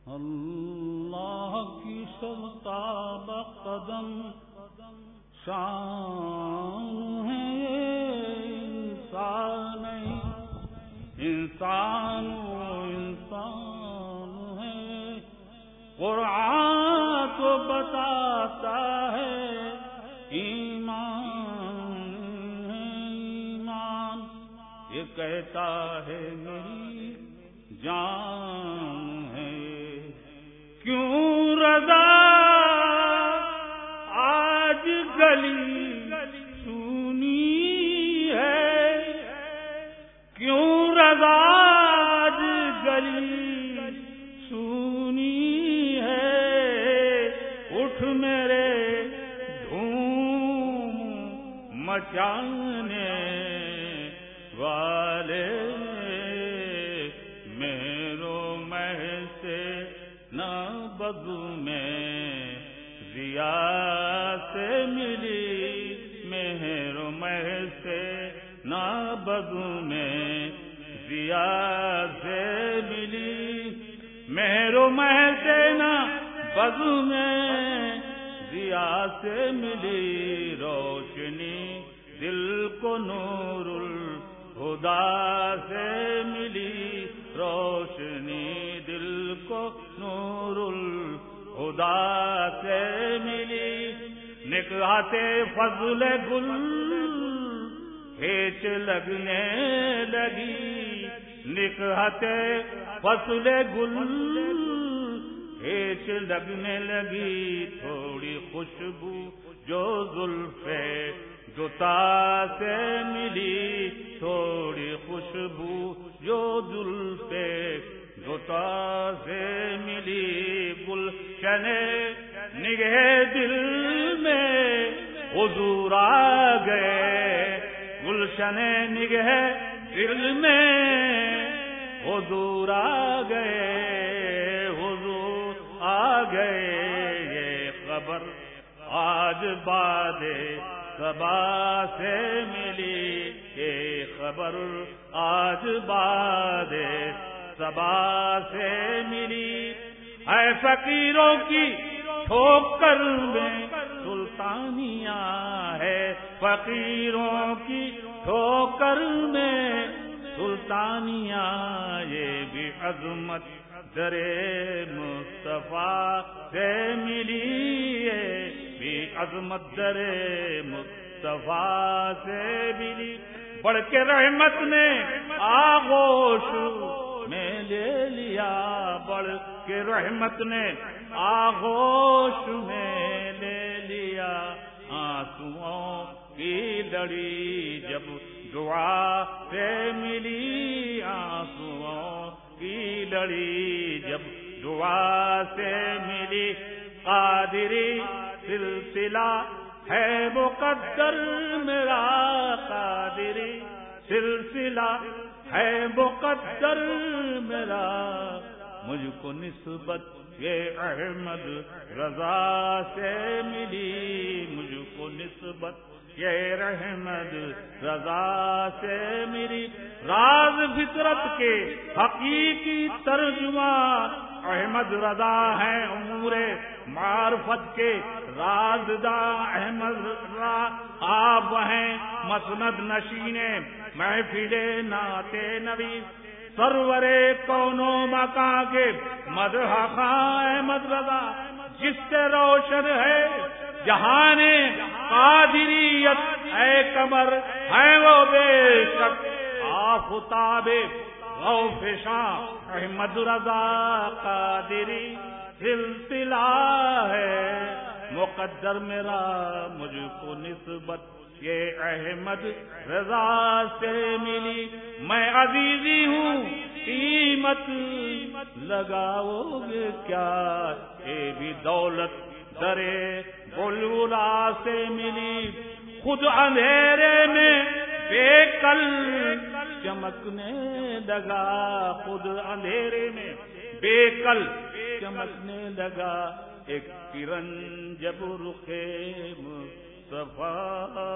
اللہ کی شرطاب قدم شان ہے انسان نہیں، انسان ہے۔ قرآن تو بتاتا ہے ایمان، یہ کہتا ہے میری جان ہے۔ کیوں رضا آج گلی سونی ہے، کیوں رضا آج گلی سونی ہے، اٹھ میرے دھوم مچانے والے، بدو میں ضیا سے ملی مہر مہ سے، نہ بدو میں ضیا سے ملی مہر مہ سے، نہ بدو میں ضیا سے ملی، روشنی دل کو نور الہدا سے ملی، روشنی دل کو نور الہدا سے ملی، نکہت فضل گل کھیچ لگنے لگی، نکہت فضل گل کھیچ لگنے لگی، تھوڑی خوشبو جو زلف دوتا سے ملی، تھوڑی خوشبو جو زلف دوتا سے ملی، گلشن نگہ دل میں حضور آ گئے، گلشن نگہ دل میں حضور آ گئے، حضور آ گئے، یہ خبر آج باد صبا سے ملی، یہ خبر آج باد صبا سے ملی، اے فقیروں کی ٹھوکر میں سلطانیہ ہے، فقیروں کی ٹھوکر میں سلطانیہ، یہ بھی عظمت در مصطفیٰ سے ملی، یہ بھی عظمت در مصطفیٰ سے ملی، بڑھ کے رحمت نے آغوش میں لے لیا، بڑھ کے رحمت نے آغوش میں لے لیا، آنسوؤں کی لڑی جب دعا سے ملی، آنسوؤں کی لڑی جب دعا سے ملی، قادری سلسلہ ہے مقدر میرا، قادری سلسلہ ہے مقدر میرا، مجھ کو نسبت یہ احمد رضا سے ملی، مجھ کو نسبت یہ احمد رضا سے ملی، راز فطرت کے حقیقی ترجمان احمد رضا ہے، امور معرفت کے رازداں احمد رضا، آپ ہیں مسند نشینے محفل نعت نبی، سرور کون و مکان کے مدح خواں احمد رضا، جس سے روشن ہے جہان قادریت، اے قمر ہے وہ بے شک آفتاب غوفشاں احمد رضا، قادری سلسلہ ہے مقدر میرا، مجھ کو نسبت یہ احمد رضا سے ملی، میں عزیزی ہوں قیمت لگاؤ گے کیا، یہ بھی دولت درے بلبلا سے ملی، خود اندھیرے میں بے کل چمکنے لگا، خود اندھیرے میں بے کل چمکنے لگا، ایک کرن جب رخ مصطفیٰ